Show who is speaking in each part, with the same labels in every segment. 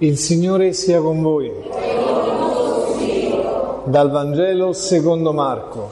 Speaker 1: Il Signore sia con voi. Dal Vangelo secondo Marco.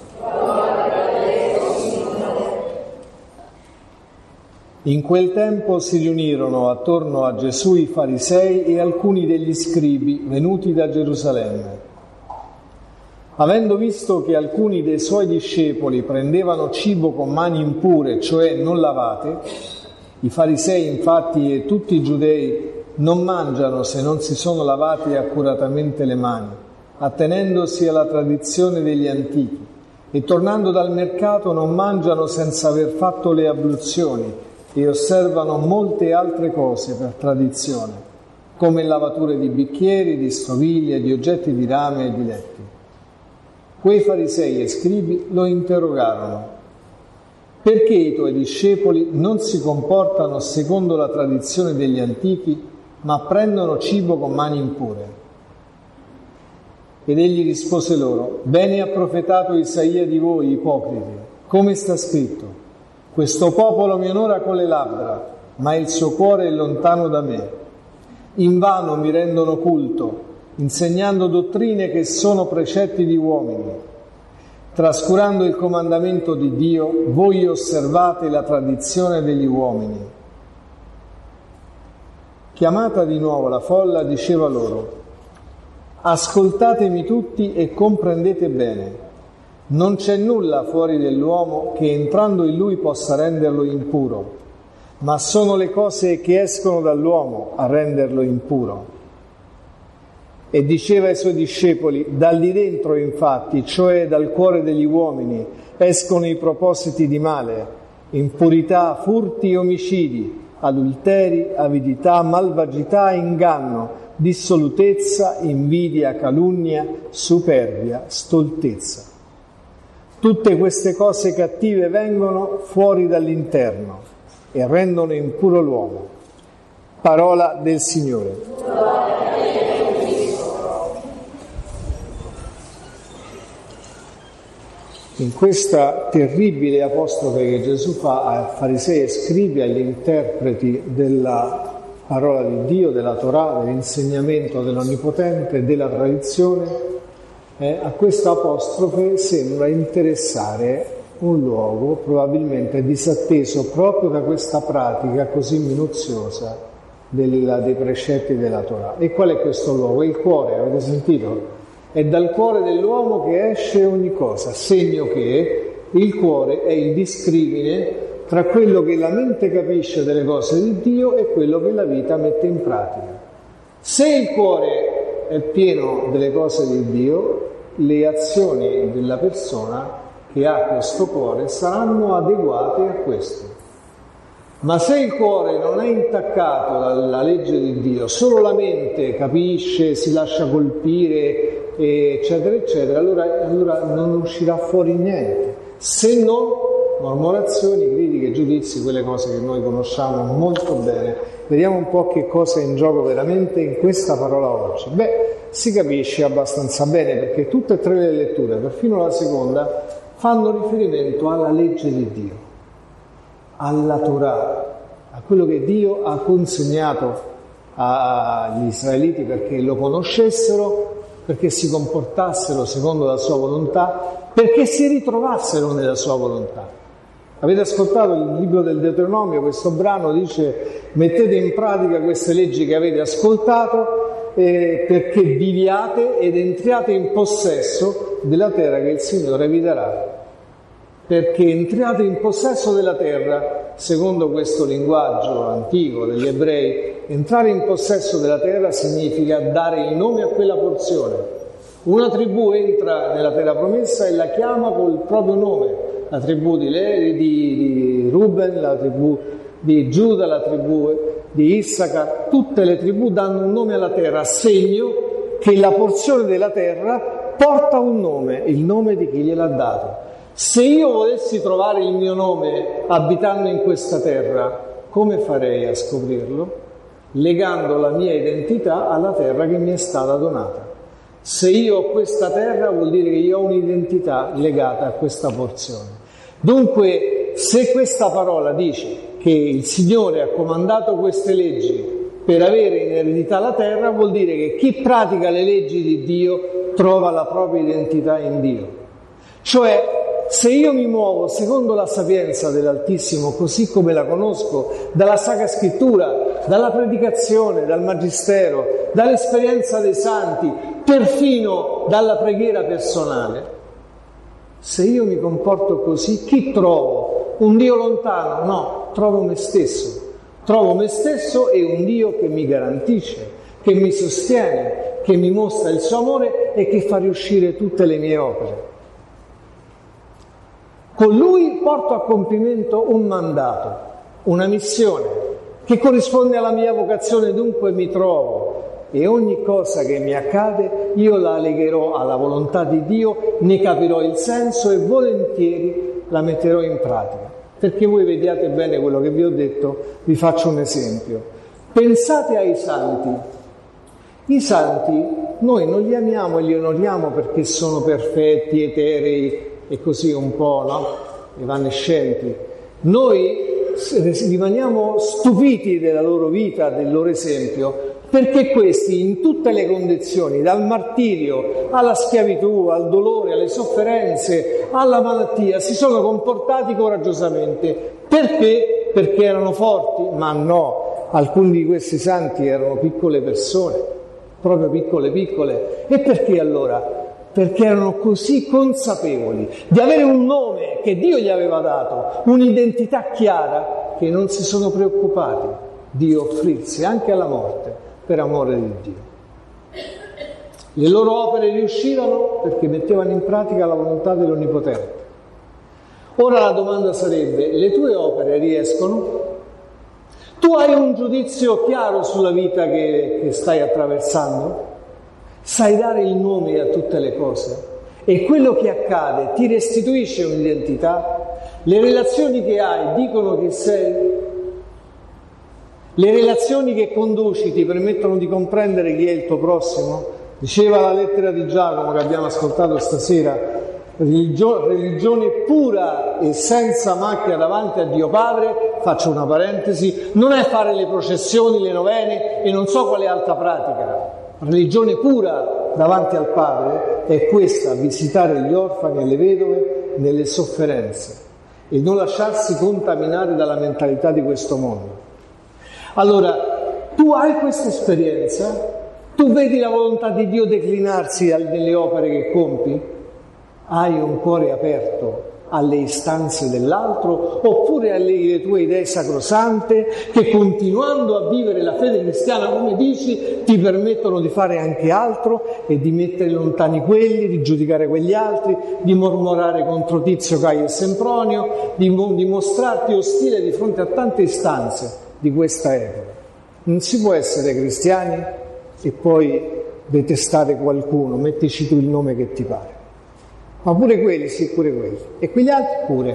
Speaker 1: In quel tempo si riunirono attorno a Gesù i farisei e alcuni degli scribi venuti da Gerusalemme. Avendo visto che alcuni dei suoi discepoli prendevano cibo con mani impure, cioè non lavate, i farisei infatti e tutti i giudei non mangiano se non si sono lavati accuratamente le mani, attenendosi alla tradizione degli antichi, e tornando dal mercato non mangiano senza aver fatto le abluzioni e osservano molte altre cose per tradizione, come lavature di bicchieri, di stoviglie, di oggetti di rame e di letti. Quei farisei e scribi lo interrogarono: perché i tuoi discepoli non si comportano secondo la tradizione degli antichi, ma prendono cibo con mani impure? Ed egli rispose loro: bene ha profetato Isaia di voi, ipocriti, come sta scritto: questo popolo mi onora con le labbra, ma il suo cuore è lontano da me. Invano mi rendono culto, insegnando dottrine che sono precetti di uomini. Trascurando il comandamento di Dio, voi osservate la tradizione degli uomini. Chiamata di nuovo la folla, diceva loro: ascoltatemi tutti e comprendete bene. Non c'è nulla fuori dell'uomo che entrando in lui possa renderlo impuro, ma sono le cose che escono dall'uomo a renderlo impuro. E diceva ai suoi discepoli: dal di dentro infatti, cioè dal cuore degli uomini, escono i propositi di male, impurità, furti, omicidi, adulteri, avidità, malvagità, inganno, dissolutezza, invidia, calunnia, superbia, stoltezza. Tutte queste cose cattive vengono fuori dall'interno e rendono impuro l'uomo. Parola del Signore. In questa terribile apostrofe che Gesù fa ai farisei e scribi, agli interpreti della parola di Dio, della Torah, dell'insegnamento dell'Onnipotente, della tradizione, a questa apostrofe sembra interessare un luogo probabilmente disatteso proprio da questa pratica così minuziosa dei precetti della Torah. E qual è questo luogo? Il cuore, avete sentito? È dal cuore dell'uomo che esce ogni cosa, segno che il cuore è il discrimine tra quello che la mente capisce delle cose di Dio e quello che la vita mette in pratica. Se il cuore è pieno delle cose di Dio, le azioni della persona che ha questo cuore saranno adeguate a questo. Ma se il cuore non è intaccato dalla legge di Dio, solo la mente capisce, si lascia colpire, eccetera, eccetera, allora non uscirà fuori niente, se non mormorazioni, critiche, giudizi, quelle cose che noi conosciamo molto bene. Vediamo un po' che cosa è in gioco veramente in questa parola oggi. Si capisce abbastanza bene, perché tutte e tre le letture, perfino la seconda, fanno riferimento alla legge di Dio, alla Torah, a quello che Dio ha consegnato agli israeliti perché lo conoscessero, perché si comportassero secondo la sua volontà, perché si ritrovassero nella sua volontà. Avete ascoltato il libro del Deuteronomio? Questo brano dice: mettete in pratica queste leggi che avete ascoltato perché viviate ed entriate in possesso della terra che il Signore vi darà. Perché entriate in possesso della terra, secondo questo linguaggio antico degli ebrei, entrare in possesso della terra significa dare il nome a quella porzione. Una tribù entra nella terra promessa e la chiama col proprio nome: la tribù di Ruben, la tribù di Giuda, la tribù di Issachar. Tutte le tribù danno un nome alla terra, segno che la porzione della terra porta un nome, il nome di chi gliel'ha dato. Se io volessi trovare il mio nome abitando in questa terra, come farei a scoprirlo? Legando la mia identità alla terra che mi è stata donata. Se io ho questa terra, vuol dire che io ho un'identità legata a questa porzione. Dunque, se questa parola dice che il Signore ha comandato queste leggi per avere in eredità la terra vuol dire che chi pratica le leggi di Dio trova la propria identità in Dio. Cioè, se io mi muovo secondo la sapienza dell'Altissimo, così come la conosco, dalla Sacra Scrittura, dalla predicazione, dal Magistero, dall'esperienza dei santi, perfino dalla preghiera personale, se io mi comporto così, chi trovo? Un Dio lontano? No, trovo me stesso. Trovo me stesso e un Dio che mi garantisce, che mi sostiene, che mi mostra il suo amore e che fa riuscire tutte le mie opere. Con Lui porto a compimento un mandato, una missione, che corrisponde alla mia vocazione, dunque mi trovo e ogni cosa che mi accade io la legherò alla volontà di Dio, ne capirò il senso e volentieri la metterò in pratica. Perché voi vediate bene quello che vi ho detto, vi faccio un esempio. Pensate ai santi. I santi noi non li amiamo e li onoriamo perché sono perfetti, eterei e così un po', no? Evanescenti. Noi rimaniamo stupiti della loro vita, del loro esempio, perché questi in tutte le condizioni, dal martirio alla schiavitù, al dolore, alle sofferenze, alla malattia, si sono comportati coraggiosamente. Perché? Perché erano forti? Ma no, alcuni di questi santi erano piccole persone, proprio piccole. E perché allora? Perché erano così consapevoli di avere un nome che Dio gli aveva dato, un'identità chiara, che non si sono preoccupati di offrirsi anche alla morte per amore di Dio. Le loro opere riuscivano perché mettevano in pratica la volontà dell'Onnipotente. Ora la domanda sarebbe: le tue opere riescono? Tu hai un giudizio chiaro sulla vita che stai attraversando? Sai dare il nome a tutte le cose? E quello che accade ti restituisce un'identità? Le relazioni che hai dicono che sei? Le relazioni che conduci ti permettono di comprendere chi è il tuo prossimo? Diceva la lettera di Giacomo che abbiamo ascoltato stasera: religione pura e senza macchia davanti a Dio Padre, faccio una parentesi, non è fare le processioni, le novene e non so quale altra pratica. Religione pura davanti al Padre è questa: visitare gli orfani e le vedove nelle sofferenze e non lasciarsi contaminare dalla mentalità di questo mondo. Allora, tu hai questa esperienza? Tu vedi la volontà di Dio declinarsi nelle opere che compi? Hai un cuore aperto alle istanze dell'altro oppure alle tue idee sacrosante che, continuando a vivere la fede cristiana come dici, ti permettono di fare anche altro e di mettere lontani quelli, di giudicare quegli altri, di mormorare contro Tizio, Caio e Sempronio, di mostrarti ostile di fronte a tante istanze di questa epoca. Non si può essere cristiani e poi detestare qualcuno, mettici tu il nome che ti pare. Ma pure quelli, sì, pure quelli. E quegli altri pure.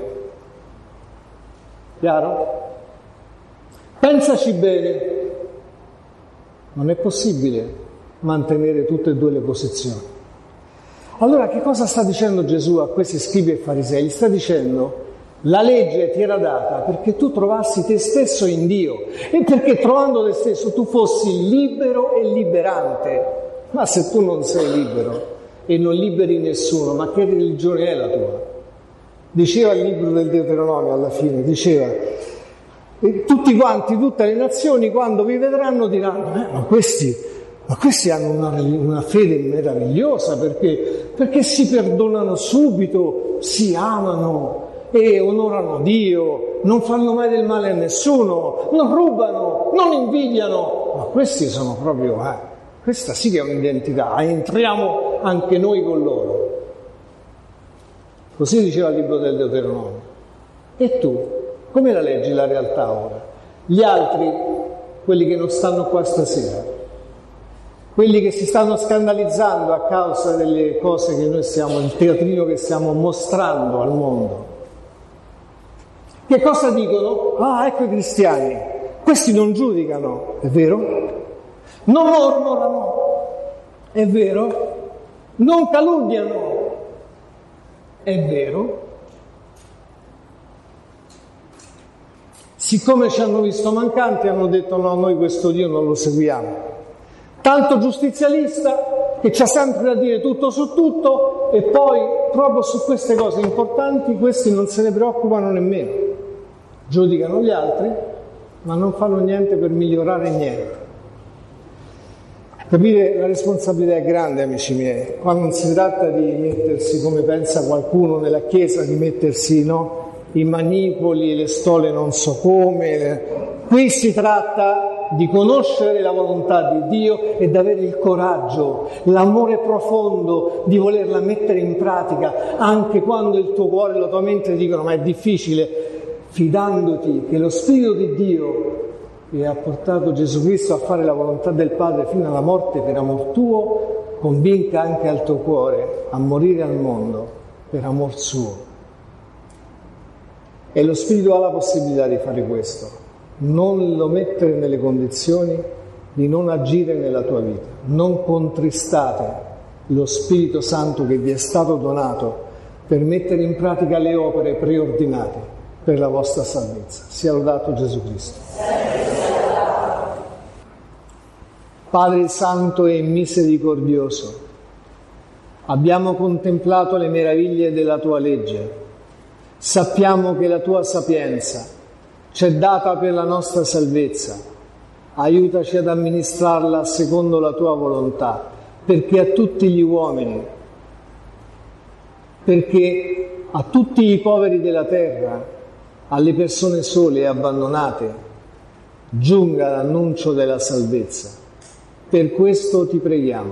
Speaker 1: Chiaro? Pensaci bene. Non è possibile mantenere tutte e due le posizioni. Allora che cosa sta dicendo Gesù a questi scribi e farisei? Gli sta dicendo: la legge ti era data perché tu trovassi te stesso in Dio e perché trovando te stesso tu fossi libero e liberante. Ma se tu non sei libero e non liberi nessuno, ma che religione è la tua? Diceva il libro del Deuteronomio alla fine, diceva: tutti quanti, tutte le nazioni quando vi vedranno diranno ma questi hanno una fede meravigliosa perché si perdonano subito, si amano e onorano Dio, non fanno mai del male a nessuno, non rubano, non invidiano. Ma questi sono proprio questa sì che è un'identità, entriamo anche noi con loro. Così diceva il libro del Deuteronomio. E tu, come la leggi la realtà ora? Gli altri, quelli che non stanno qua stasera, quelli che si stanno scandalizzando a causa delle cose che noi stiamo, il teatrino che stiamo mostrando al mondo, che cosa dicono? Ah, ecco i cristiani, questi non giudicano, è vero? Non mormorano, è vero? Non calunniano, è vero? Siccome ci hanno visto mancanti, hanno detto no, noi questo Dio non lo seguiamo. Tanto giustizialista che c'ha sempre da dire tutto su tutto e poi proprio su queste cose importanti questi non se ne preoccupano nemmeno. Giudicano gli altri, ma non fanno niente per migliorare niente. Capire la responsabilità è grande, amici miei. Qua non si tratta di mettersi, come pensa qualcuno nella Chiesa, di mettersi i manipoli, le stole non so come. Qui si tratta di conoscere la volontà di Dio ed avere il coraggio, l'amore profondo di volerla mettere in pratica, anche quando il tuo cuore e la tua mente dicono ma è difficile, fidandoti che lo Spirito di Dio che ha portato Gesù Cristo a fare la volontà del Padre fino alla morte per amor tuo, convinca anche al tuo cuore a morire al mondo per amor suo. E lo Spirito ha la possibilità di fare questo. Non lo mettere nelle condizioni di non agire nella tua vita. Non contristate lo Spirito Santo che vi è stato donato per mettere in pratica le opere preordinate per la vostra salvezza. Sia lodato Gesù Cristo. Padre Santo e misericordioso, abbiamo contemplato le meraviglie della tua legge. Sappiamo che la tua sapienza ci è data per la nostra salvezza. Aiutaci ad amministrarla secondo la tua volontà, perché a tutti gli uomini, perché a tutti i poveri della terra, alle persone sole e abbandonate, giunga l'annuncio della salvezza. Per questo ti preghiamo.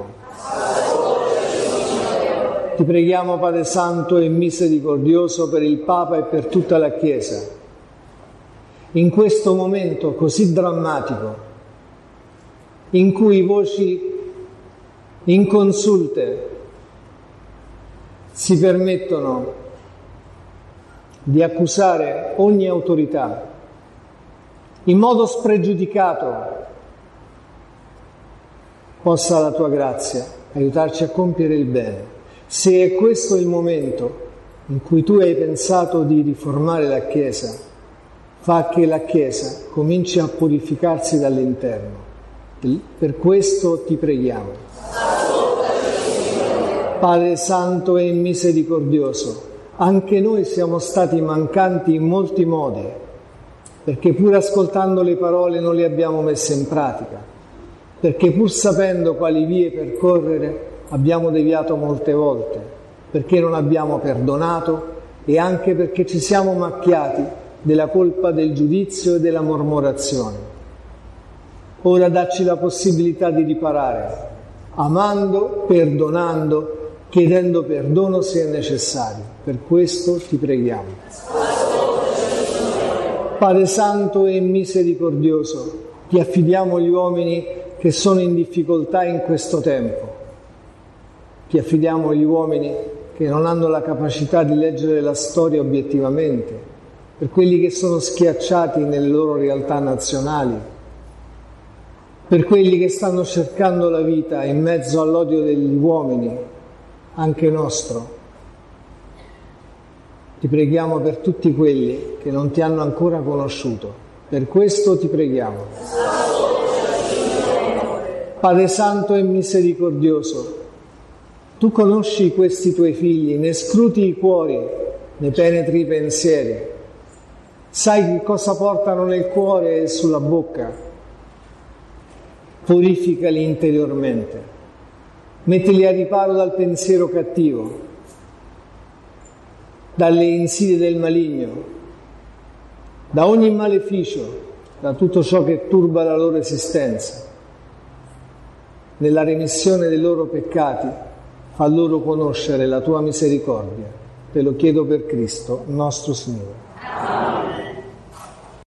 Speaker 1: Ti preghiamo, Padre Santo e misericordioso, per il Papa e per tutta la Chiesa. In questo momento così drammatico, in cui voci inconsulte si permettono di accusare ogni autorità in modo spregiudicato, possa la tua grazia aiutarci a compiere il bene. Se è questo il momento in cui tu hai pensato di riformare la Chiesa, fa che la Chiesa cominci a purificarsi dall'interno. Per questo ti preghiamo. Padre Santo e misericordioso, anche noi siamo stati mancanti in molti modi, perché pur ascoltando le parole non le abbiamo messe in pratica. Perché pur sapendo quali vie percorrere abbiamo deviato molte volte, perché non abbiamo perdonato e anche perché ci siamo macchiati della colpa del giudizio e della mormorazione. Ora dacci la possibilità di riparare, amando, perdonando, chiedendo perdono se è necessario. Per questo ti preghiamo. Padre Santo e misericordioso, ti affidiamo gli uomini che sono in difficoltà in questo tempo. Ti affidiamo gli uomini che non hanno la capacità di leggere la storia obiettivamente, per quelli che sono schiacciati nelle loro realtà nazionali, per quelli che stanno cercando la vita in mezzo all'odio degli uomini, anche nostro. Ti preghiamo per tutti quelli che non ti hanno ancora conosciuto. Per questo ti preghiamo. Padre Santo e misericordioso, tu conosci questi tuoi figli, ne scruti i cuori, ne penetri i pensieri, sai che cosa portano nel cuore e sulla bocca, purificali interiormente, mettili a riparo dal pensiero cattivo, dalle insidie del maligno, da ogni maleficio, da tutto ciò che turba la loro esistenza. Nella remissione dei loro peccati, fa loro conoscere la tua misericordia. Te lo chiedo per Cristo, nostro Signore.